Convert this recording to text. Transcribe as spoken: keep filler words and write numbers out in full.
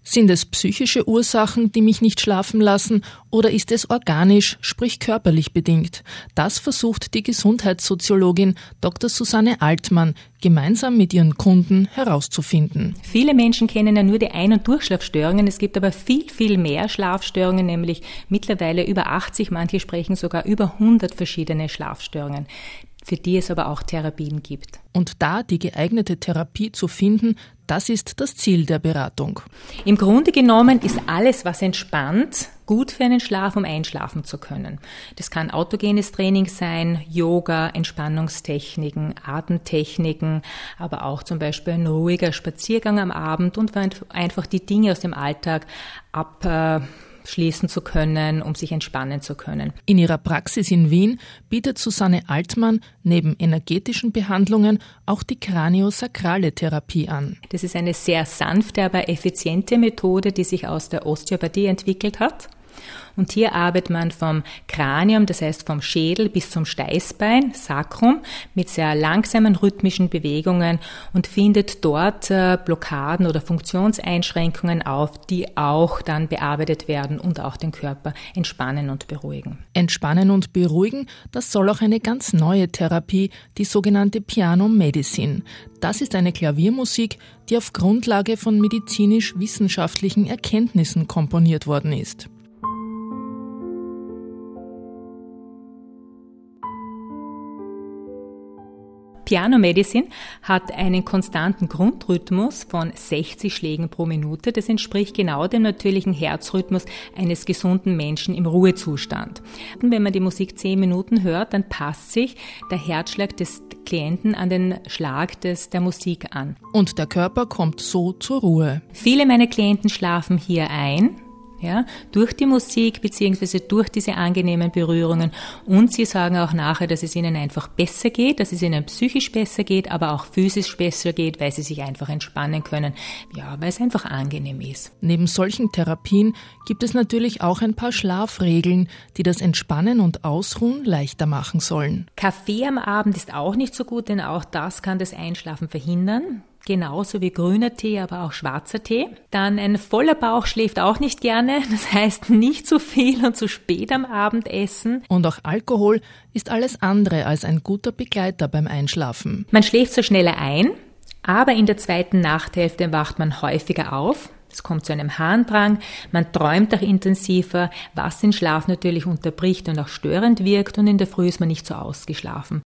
Sind es psychische Ursachen, die mich nicht schlafen lassen, oder ist es organisch, sprich körperlich bedingt? Das versucht die Gesundheitssoziologin Doktor Susanne Altmann gemeinsam mit ihren Kunden herauszufinden. Viele Menschen kennen ja nur die Ein- und Durchschlafstörungen. Es gibt aber viel, viel mehr Schlafstörungen, nämlich mittlerweile über achtzig, manche sprechen sogar über hundert verschiedene Schlafstörungen, für die es aber auch Therapien gibt. Und da die geeignete Therapie zu finden, das ist das Ziel der Beratung. Im Grunde genommen ist alles, was entspannt, gut für einen Schlaf, um einschlafen zu können. Das kann autogenes Training sein, Yoga, Entspannungstechniken, Atemtechniken, aber auch zum Beispiel ein ruhiger Spaziergang am Abend und einfach die Dinge aus dem Alltag ab äh, schließen zu können, um sich entspannen zu können. In ihrer Praxis in Wien bietet Susanne Altmann neben energetischen Behandlungen auch die kraniosakrale Therapie an. Das ist eine sehr sanfte, aber effiziente Methode, die sich aus der Osteopathie entwickelt hat. Und hier arbeitet man vom Kranium, das heißt vom Schädel bis zum Steißbein, Sacrum, mit sehr langsamen rhythmischen Bewegungen und findet dort äh, Blockaden oder Funktionseinschränkungen auf, die auch dann bearbeitet werden und auch den Körper entspannen und beruhigen. Entspannen und beruhigen, das soll auch eine ganz neue Therapie, die sogenannte Piano Medicine. Das ist eine Klaviermusik, die auf Grundlage von medizinisch-wissenschaftlichen Erkenntnissen komponiert worden ist. Piano Medicine hat einen konstanten Grundrhythmus von sechzig Schlägen pro Minute. Das entspricht genau dem natürlichen Herzrhythmus eines gesunden Menschen im Ruhezustand. Wenn man die Musik zehn Minuten hört, dann passt sich der Herzschlag des Klienten an den Schlag des, der Musik an. Und der Körper kommt so zur Ruhe. Viele meiner Klienten schlafen hier ein. Ja, durch die Musik beziehungsweise durch diese angenehmen Berührungen, und sie sagen auch nachher, dass es ihnen einfach besser geht, dass es ihnen psychisch besser geht, aber auch physisch besser geht, weil sie sich einfach entspannen können, ja, weil es einfach angenehm ist. Neben solchen Therapien gibt es natürlich auch ein paar Schlafregeln, die das Entspannen und Ausruhen leichter machen sollen. Kaffee am Abend ist auch nicht so gut, denn auch das kann das Einschlafen verhindern. Genauso wie grüner Tee, aber auch schwarzer Tee. Dann ein voller Bauch schläft auch nicht gerne. Das heißt, nicht zu viel und zu spät am Abend essen. Und auch Alkohol ist alles andere als ein guter Begleiter beim Einschlafen. Man schläft so schneller ein, aber in der zweiten Nachthälfte wacht man häufiger auf. Es kommt zu einem Harndrang, man träumt auch intensiver, was den Schlaf natürlich unterbricht und auch störend wirkt, und in der Früh ist man nicht so ausgeschlafen.